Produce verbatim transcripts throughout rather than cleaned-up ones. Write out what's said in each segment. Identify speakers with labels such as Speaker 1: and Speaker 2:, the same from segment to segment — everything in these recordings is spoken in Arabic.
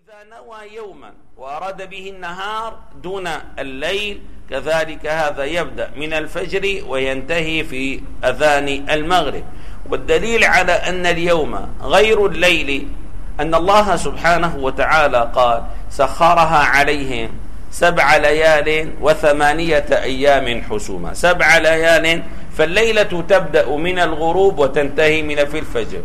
Speaker 1: إذا نوى يوما وأراد به النهار دون الليل كذلك هذا يبدأ من الفجر وينتهي في أذان المغرب. والدليل على أن اليوم غير الليل أن الله سبحانه وتعالى قال سخرها عليهم سبع ليال وثمانية أيام حسوما. سبع ليال فالليلة تبدأ من الغروب وتنتهي من في الفجر،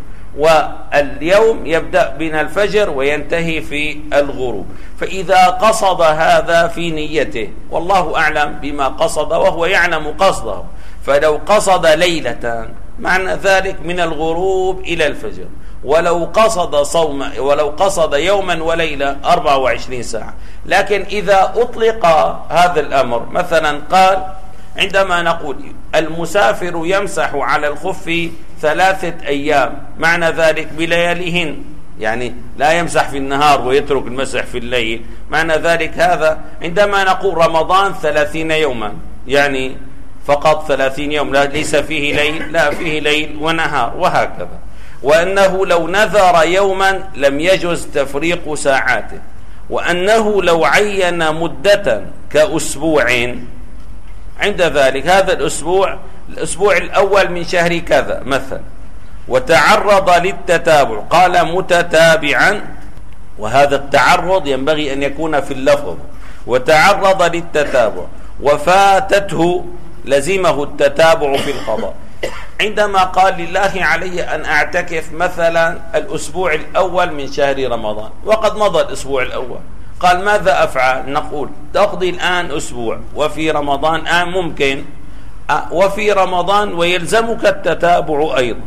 Speaker 1: واليوم يبدأ من الفجر وينتهي في الغروب. فإذا قصد هذا في نيته والله أعلم بما قصد وهو يعلم قصده، فلو قصد ليلة معنى ذلك من الغروب إلى الفجر، ولو قصد صوم ولو قصد يوما وليلة أربعة وعشرين ساعة. لكن إذا أطلق هذا الأمر مثلا قال عندما نقول المسافر يمسح على الخف ثلاثة أيام معنى ذلك بلياليهن، يعني لا يمسح في النهار ويترك المسح في الليل، معنى ذلك هذا. عندما نقول رمضان ثلاثين يوما يعني فقط ثلاثين يوم، لا ليس فيه ليل، لا فيه ليل ونهار وهكذا. وأنه لو نذر يوما لم يجوز تفريق ساعاته، وأنه لو عين مدة كأسبوع عند ذلك هذا الأسبوع الأسبوع الأول من شهر كذا مثلا وتعرض للتتابع قال متتابعا، وهذا التعرض ينبغي أن يكون في اللفظ، وتعرض للتتابع وفاتته لزمه التتابع في القضاء. عندما قال لله علي أن أعتكف مثلا الأسبوع الأول من شهر رمضان وقد مضى الأسبوع الأول، قال ماذا أفعل؟ نقول تقضي الآن أسبوع وفي رمضان آن ممكن وفي رمضان ويلزمك التتابع أيضا.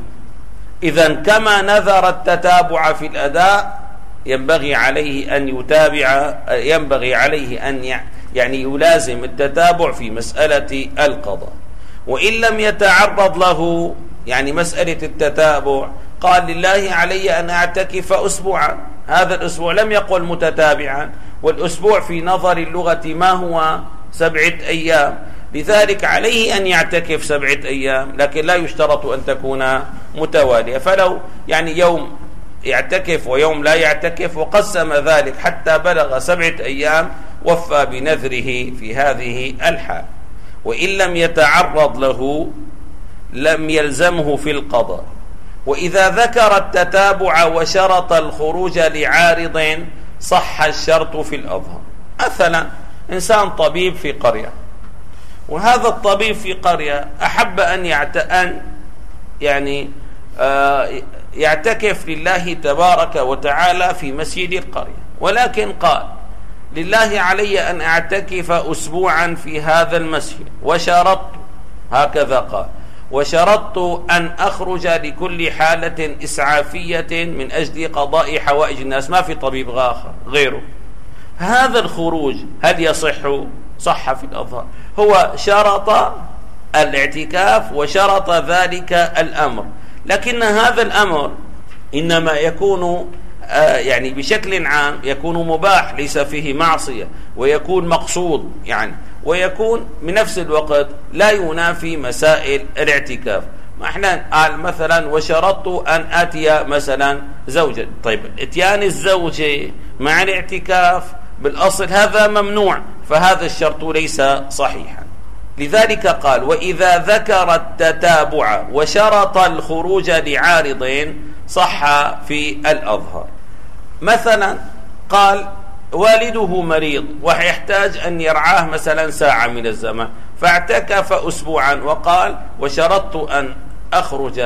Speaker 1: إذن كما نذر التتابع في الأداء ينبغي عليه أن يتابع، ينبغي عليه أن يعني يلازم التتابع في مسألة القضاء. وإن لم يتعرض له يعني مسألة التتابع قال لله علي أن أعتكف أسبوعا، هذا الأسبوع لم يقل متتابعا، والأسبوع في نظر اللغة ما هو سبعة أيام، لذلك عليه أن يعتكف سبعة أيام، لكن لا يشترط أن تكون متوالية. فلو يعني يوم يعتكف ويوم لا يعتكف وقسم ذلك حتى بلغ سبعة أيام وفى بنذره في هذه الحال. وإن لم يتعرض له لم يلزمه في القضاء. وإذا ذكر التتابع وشرط الخروج لعارض صح الشرط في الأظهر. مثلا إنسان طبيب في قرية، وهذا الطبيب في قرية أحب أن يعت... أن يعني آه يعتكف لله تبارك وتعالى في مسجد القرية، ولكن قال لله علي أن أعتكف أسبوعا في هذا المسجد وشرطت، هكذا قال، وشرطت أن أخرج لكل حالة إسعافية من أجل قضاء حوائج الناس، ما في طبيب آخر غيره. هذا الخروج هل يصح؟ صح في الأظهر. هو شرط الاعتكاف وشرط ذلك الأمر، لكن هذا الأمر إنما يكون آه يعني بشكل عام يكون مباح ليس فيه معصية، ويكون مقصود يعني، ويكون بنفس الوقت لا ينافي مسائل الاعتكاف. ما احنا قال مثلا وشرطت أن أتي مثلا زوجة، طيب اتيان الزوجة مع الاعتكاف بالأصل هذا ممنوع، فهذا الشرط ليس صحيحا. لذلك قال وإذا ذكر التتابع وشرط الخروج لعارض صح في الأظهر. مثلا قال والده مريض ويحتاج أن يرعاه مثلا ساعة من الزمن، فاعتكف أسبوعا وقال وشرطت أن أخرج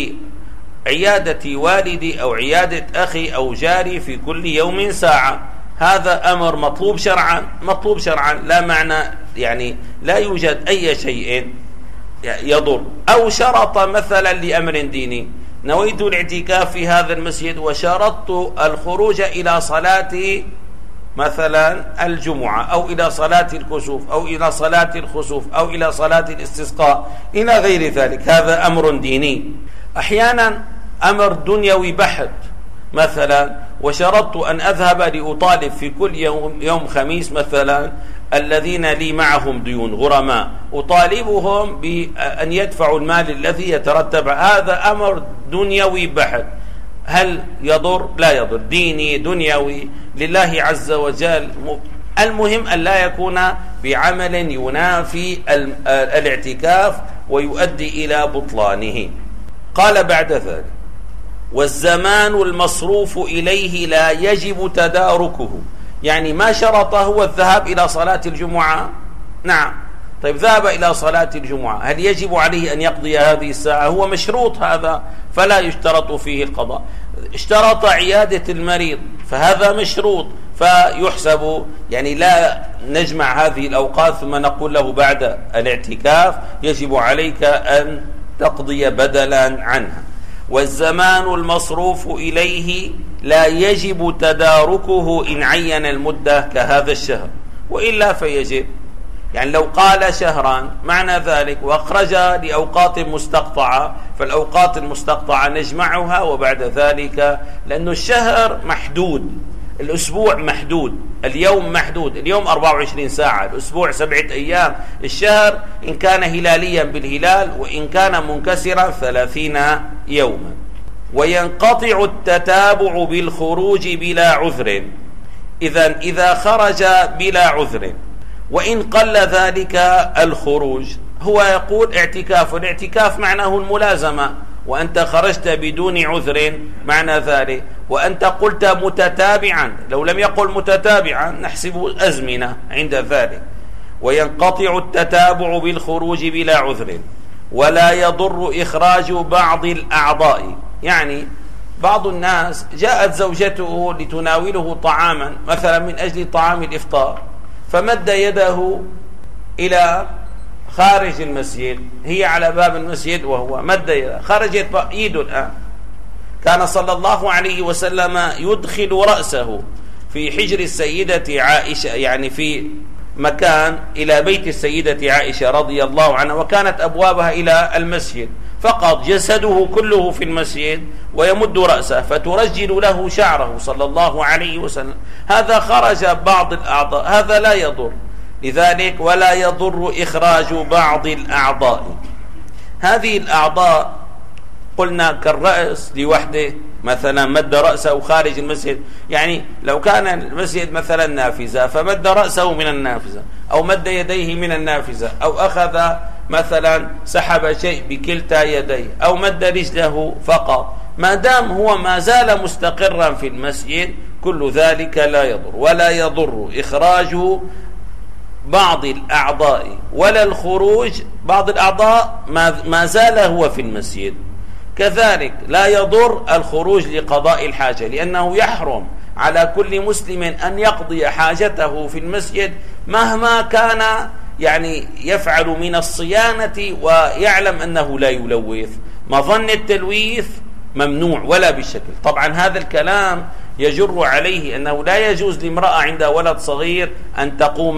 Speaker 1: لعيادة والدي أو عيادة أخي أو جاري في كل يوم ساعة. هذا أمر مطلوب شرعا، مطلوب شرعا لا معنى يعني لا يوجد أي شيء يضر. أو شرط مثلا لأمر ديني، نويت الاعتكاف في هذا المسجد وشرطت الخروج إلى صلاة مثلا الجمعة أو إلى صلاة الكسوف أو إلى صلاة الخسوف أو إلى صلاة الاستسقاء إلى غير ذلك، هذا أمر ديني. أحيانا أمر دنيوي بحت، مثلا وشرطت أن أذهب لأطالب في كل يوم, يوم خميس مثلا الذين لي معهم ديون غرماء، أطالبهم بأن يدفعوا المال الذي يترتب، هذا أمر دنيوي بحت. هل يضر؟ لا يضر، ديني دنيوي لله عز وجل. المهم أن لا يكون بعمل ينافي الاعتكاف ويؤدي إلى بطلانه. قال بعد ذلك: والزمان المصروف إليه لا يجب تداركه. يعني ما شرط هو الذهاب إلى صلاة الجمعة؟ نعم. طيب ذهب إلى صلاة الجمعة، هل يجب عليه أن يقضي هذه الساعة؟ هو مشروط هذا، فلا يشترط فيه القضاء. اشترط عيادة المريض، فهذا مشروط فيحسب، يعني لا نجمع هذه الأوقات ثم نقول له بعد الاعتكاف يجب عليك أن تقضي بدلا عنها. والزمان المصروف إليه لا يجب تداركه إن عين المدة كهذا الشهر، وإلا فيجب. يعني لو قال شهرا معنى ذلك وأخرج لأوقات مستقطعة، فالأوقات المستقطعة نجمعها وبعد ذلك، لأن الشهر محدود، الأسبوع محدود، اليوم محدود، اليوم أربعة وعشرين ساعة، الأسبوع سبعة أيام، الشهر إن كان هلاليا بالهلال وإن كان منكسرا ثلاثين يوما. وينقطع التتابع بالخروج بلا عذر. إذن إذا خرج بلا عذر وإن قل ذلك الخروج، هو يقول اعتكاف، والاعتكاف معناه الملازمة، وأنت خرجت بدون عذر معنى ذلك، وأنت قلت متتابعا، لو لم يقل متتابعا نحسب أزمنة عند ذلك. وينقطع التتابع بالخروج بلا عذر، ولا يضر إخراج بعض الأعضاء. يعني بعض الناس جاءت زوجته لتناوله طعاما مثلا من أجل طعام الإفطار، فمد يده إلى خارج المسجد، هي على باب المسجد وهو مد يده، خرجت يده الآن. كان صلى الله عليه وسلم يدخل رأسه في حجر السيدة عائشة، يعني في مكان إلى بيت السيدة عائشة رضي الله عنها، وكانت أبوابها إلى المسجد، فقط جسده كله في المسجد ويمد رأسه فترجل له شعره صلى الله عليه وسلم. هذا خرج بعض الأعضاء، هذا لا يضر. لذلك ولا يضر إخراج بعض الأعضاء. هذه الأعضاء قلنا كالرأس لوحده، مثلا مد رأسه خارج المسجد، يعني لو كان المسجد مثلا نافذة فمد رأسه من النافذة، أو مد يديه من النافذة، أو أخذ مثلا سحب شيء بكلتا يديه، أو مد رجله فقط، ما دام هو ما زال مستقرا في المسجد كل ذلك لا يضر. ولا يضر إخراج بعض الأعضاء ولا الخروج بعض الأعضاء ما زال هو في المسجد. كذلك لا يضر الخروج لقضاء الحاجة، لأنه يحرم على كل مسلم أن يقضي حاجته في المسجد مهما كان يعني يفعل من الصيانة ويعلم أنه لا يلوث. مظن التلويث ممنوع ولا بشكل. طبعا هذا الكلام يجر عليه أنه لا يجوز لامرأة عندها ولد صغير أن تقوم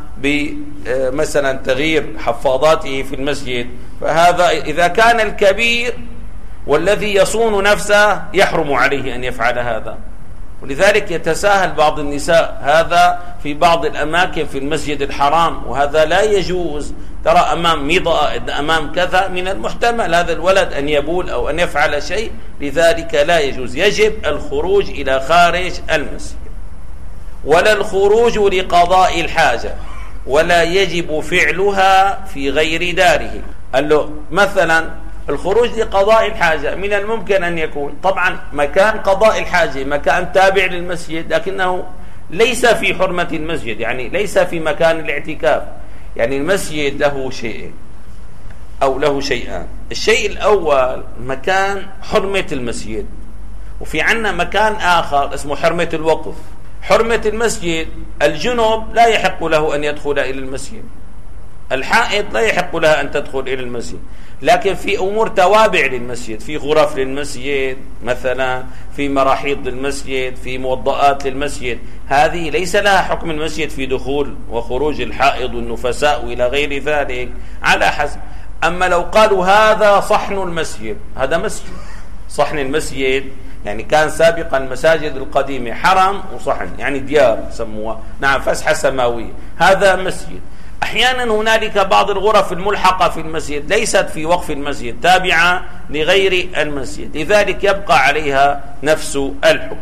Speaker 1: بمثلا تغيير حفاضاته في المسجد، فهذا إذا كان الكبير والذي يصون نفسه يحرم عليه أن يفعل هذا. ولذلك يتساهل بعض النساء هذا في بعض الأماكن في المسجد الحرام، وهذا لا يجوز. ترى أمام مضاء، أمام كذا، من المحتمل هذا الولد أن يبول أو أن يفعل شيء، لذلك لا يجوز. يجب الخروج إلى خارج المسجد. ولا الخروج لقضاء الحاجة، ولا يجب فعلها في غير داره. قال له مثلا الخروج لقضاء الحاجة من الممكن أن يكون طبعا مكان قضاء الحاجة مكان تابع للمسجد، لكنه ليس في حرمة المسجد، يعني ليس في مكان الاعتكاف. يعني المسجد له شيء أو له شيئان. الشيء الأول مكان حرمة المسجد، وفي عنا مكان آخر اسمه حرمة الوقف. حرمة المسجد الجنب لا يحق له أن يدخل إلى المسجد، الحائض لا يحق لها أن تدخل إلى المسجد، لكن في أمور توابع للمسجد، في غرف للمسجد مثلا، في مراحيض للمسجد، في موضآت للمسجد، هذه ليس لها حكم المسجد في دخول وخروج الحائض والنفساء إلى غير ذلك على حسب. أما لو قالوا هذا صحن المسجد، هذا مسجد، صحن المسجد يعني كان سابقا المساجد القديمة حرم وصحن، يعني ديار سموها، نعم، فسحة سماوية، هذا مسجد. أحيانا هنالك بعض الغرف الملحقة في المسجد ليست في وقف المسجد، تابعة لغير المسجد، لذلك يبقى عليها نفس الحكم.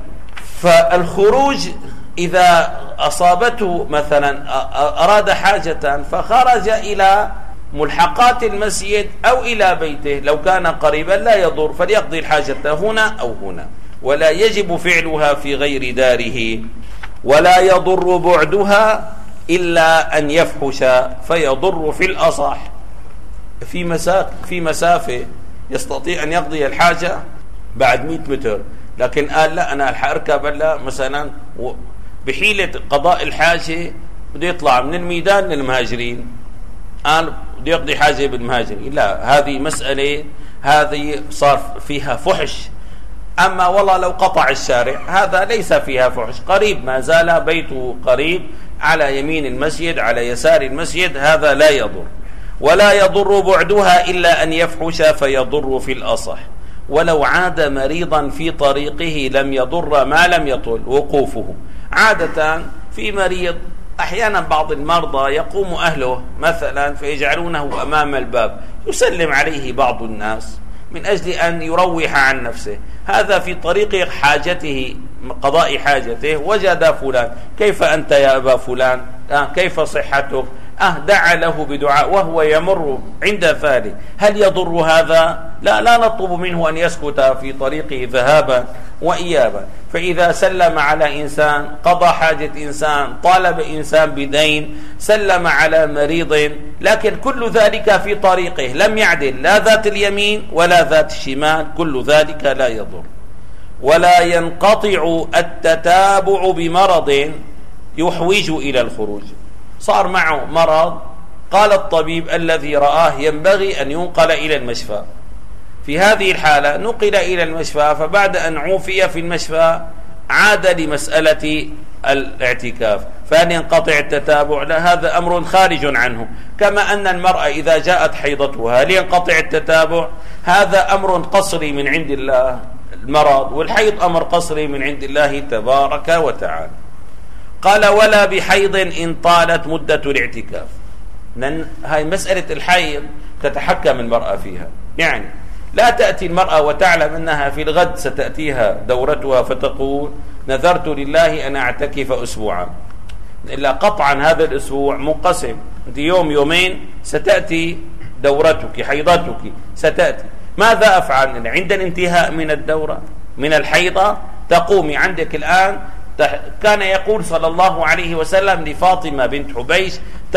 Speaker 1: فالخروج إذا أصابته مثلا أراد حاجة فخرج إلى ملحقات المسجد أو إلى بيته لو كان قريبا لا يضر، فليقضي الحاجة هنا أو هنا، ولا يجب فعلها في غير داره. ولا يضر بعدها إلا أن يفحش فيضر في الأصح. في مسافة في مسافة يستطيع أن يقضي الحاجة بعد مئة متر، لكن قال لا أنا ألحق أركب لا مثلا بحيلة قضاء الحاجة بده يطلع من الميدان للمهاجرين، قال بده يقضي حاجة بالمهاجرين، لا هذه مسألة هذه صار فيها فحش. أما والله لو قطع الشارع هذا ليس فيها فحش، قريب ما زال بيته قريب على يمين المسجد على يسار المسجد، هذا لا يضر. ولا يضر بعدها إلا أن يفحش فيضر في الأصح. ولو عاد مريضا في طريقه لم يضر ما لم يطل وقوفه. عادة في مريض أحيانا بعض المرضى يقوم أهله مثلا فيجعلونه أمام الباب يسلم عليه بعض الناس من أجل أن يروح عن نفسه، هذا في طريق حاجته قضاء حاجته وجد فلان، كيف أنت يا أبا فلان؟ آه كيف صحتك؟ آه دعا له بدعاء وهو يمر عند ذلك، هل يضر هذا؟ لا لا نطلب منه أن يسكت في طريقه ذهابا وإيابا. فإذا سلم على إنسان قضى حاجة إنسان طالب إنسان بدين سلم على مريض، لكن كل ذلك في طريقه لم يعدل لا ذات اليمين ولا ذات الشمال، كل ذلك لا يضر. ولا ينقطع التتابع بمرض يحوج إلى الخروج. صار معه مرض قال الطبيب الذي رآه ينبغي أن ينقل إلى المشفى، في هذه الحالة نقل إلى المشفى، فبعد أن عوفي في المشفى عاد لمسألة الاعتكاف، فهل ينقطع التتابع؟ لا، هذا أمر خارج عنه. كما أن المرأة إذا جاءت حيضتها هل ينقطع التتابع؟ هذا أمر قصري من عند الله، المرض والحيض أمر قصري من عند الله تبارك وتعالى. قال ولا بحيض إن طالت مدة الاعتكاف، لأن هاي مسألة الحيض تتحكم المرأة فيها، يعني لا تأتي المرأة وتعلم أنها في الغد ستأتيها دورتها فتقول نذرت لله أن أعتكف أسبوعا، إلا قطعا هذا الأسبوع منقسم، أنت يوم يومين ستأتي دورتك حيضتك ستأتي، ماذا أفعل عند الانتهاء من الدورة من الحيضة؟ تقومي عندك الآن. كان يقول صلى الله عليه وسلم لفاطمة بنت حبيش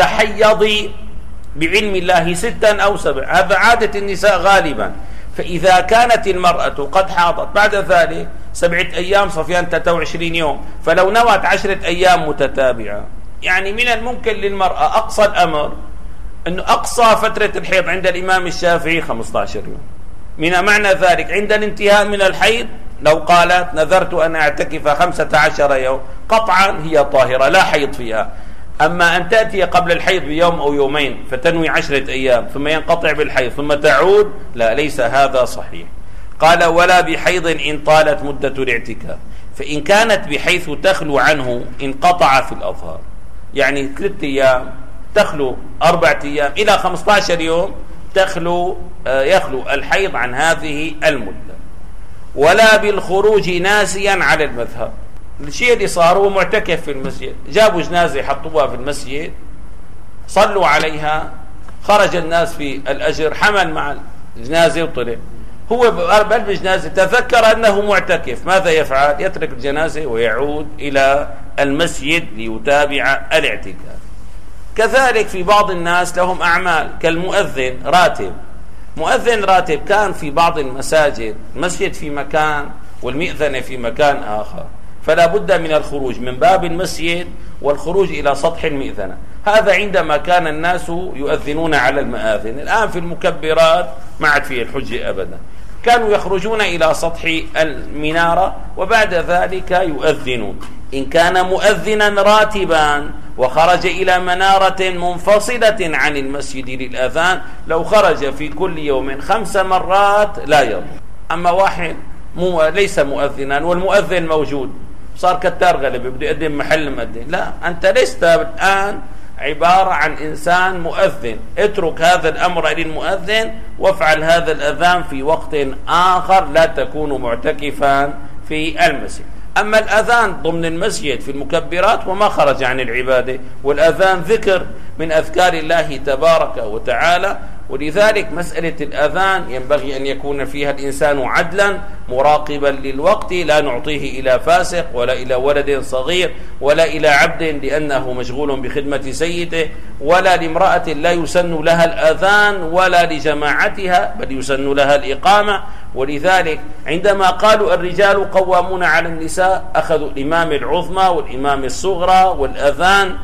Speaker 1: تحيضي بعلم الله ستا أو سبع، هذا عادة النساء غالبا. فإذا كانت المرأة قد حاضت بعد ذلك سبعة أيام صفيان ثلاثة وعشرين يوم، فلو نوت عشرة أيام متتابعة، يعني من الممكن للمرأة أقصى الأمر أنه أقصى فترة الحيض عند الإمام الشافعي خمسة عشر يوم، من معنى ذلك عند الانتهاء من الحيض لو قالت نذرت أن أعتكف خمسة عشر يوم قطعا هي طاهرة لا حيض فيها. أما أن تأتي قبل الحيض بيوم أو يومين فتنوي عشرة أيام ثم ينقطع بالحيض ثم تعود، لا، ليس هذا صحيح. قال ولا بحيض إن طالت مدة الاعتكاف، فإن كانت بحيث تخلو عنه انقطع في الأظهار، يعني ثلاثة أيام تخلو أربعة أيام إلى خمسة عشر يوم تخلو يخلو الحيض عن هذه المدة. ولا بالخروج ناسيا على المذهب، الشيء اللي صار هو معتكف في المسجد، جابوا جنازة حطوها في المسجد صلوا عليها، خرج الناس في الأجر حمل مع الجنازة وطلع، هو بقلب الجنازة تذكر أنه معتكف، ماذا يفعل؟ يترك الجنازة ويعود إلى المسجد ليتابع الاعتكاف. كذلك في بعض الناس لهم أعمال كالمؤذن راتب، مؤذن راتب كان في بعض المساجد، المسجد في مكان والمئذنة في مكان آخر، فلا بد من الخروج من باب المسجد والخروج إلى سطح المئذنة. هذا عندما كان الناس يؤذنون على المآذن، الآن في المكبرات ما عاد فيه الحجة أبدا، كانوا يخرجون إلى سطح المنارة وبعد ذلك يؤذنون. إن كان مؤذنا راتبا وخرج إلى منارة منفصلة عن المسجد للأذان لو خرج في كل يوم خمس مرات لا يضر. أما واحد مو ليس مؤذنا والمؤذن موجود صار كتار غلبة بده يقدم محل مؤذن، لا، أنت لست الآن عبارة عن إنسان مؤذن، اترك هذا الأمر للمؤذن وافعل هذا الأذان في وقت آخر لا تكون معتكفا في المسجد. أما الأذان ضمن المسجد في المكبرات وما خرج عن العبادة، والأذان ذكر من أذكار الله تبارك وتعالى، ولذلك مسألة الأذان ينبغي أن يكون فيها الإنسان عدلا مراقبا للوقت، لا نعطيه إلى فاسق ولا إلى ولد صغير ولا إلى عبد لأنه مشغول بخدمة سيده، ولا لامرأة لا يسن لها الأذان ولا لجماعتها بل يسن لها الإقامة. ولذلك عندما قالوا الرجال قوامون على النساء أخذوا الإمام العظمى والإمام الصغرى والأذان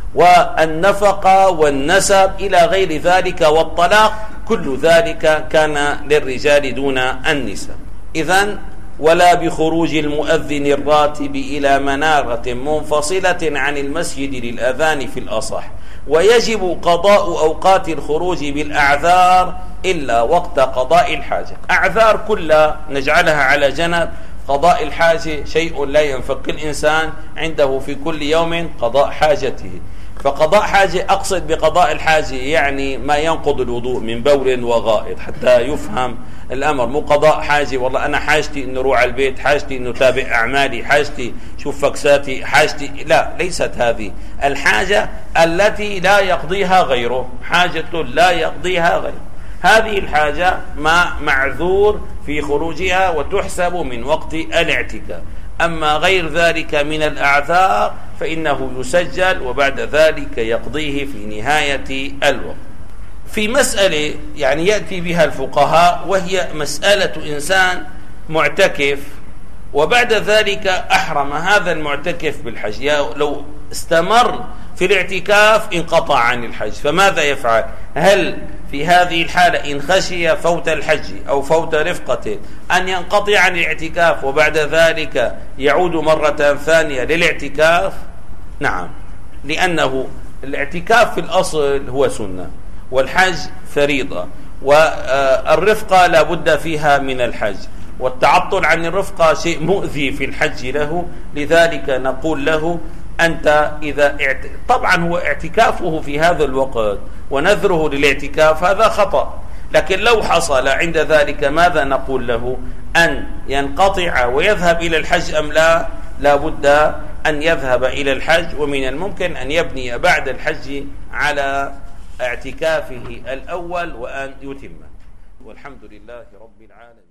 Speaker 1: والنفقة والنسب إلى غير ذلك والطلاق، كل ذلك كان للرجال دون النساء. إذن ولا بخروج المؤذن الراتب إلى منارة منفصلة عن المسجد للأذان في الأصح، ويجب قضاء أوقات الخروج بالأعذار إلا وقت قضاء الحاجة. أعذار كلها نجعلها على جنب، قضاء الحاجة شيء لا ينفك الإنسان عنده في كل يوم قضاء حاجته. فقضاء حاجة أقصد بقضاء الحاجة يعني ما ينقض الوضوء من بول وغائط حتى يفهم الأمر، مو قضاء حاجة والله أنا حاجتي إنه روح على البيت، حاجتي إنه تابع أعمالي، حاجتي شوف فكساتي، حاجتي لا، ليست هذه الحاجة التي لا يقضيها غيره، حاجة لا يقضيها غيره. هذه الحاجة ما معذور في خروجها وتحسب من وقت الاعتكاف. أما غير ذلك من الأعذار فإنه يسجل وبعد ذلك يقضيه في نهاية الوقت. في مسألة يعني يأتي بها الفقهاء، وهي مسألة إنسان معتكف وبعد ذلك أحرم هذا المعتكف بالحج، لو استمر في الاعتكاف انقطع عن الحج، فماذا يفعل؟ هل في هذه الحالة إن خشي فوت الحج أو فوت رفقته أن ينقطع عن الاعتكاف وبعد ذلك يعود مرة ثانية للاعتكاف؟ نعم، لأنه الاعتكاف في الأصل هو سنة والحج فريضة، والرفقة لا بد فيها من الحج، والتعطل عن الرفقة شيء مؤذي في الحج له. لذلك نقول له أنت إذا اعت... طبعا هو اعتكافه في هذا الوقت ونذره للاعتكاف هذا خطأ، لكن لو حصل عند ذلك ماذا نقول له؟ أن ينقطع ويذهب إلى الحج أم لا؟ لا بد أن يذهب إلى الحج، ومن الممكن أن يبني بعد الحج على اعتكافه الأول وأن يتمه. والحمد لله رب العالمين.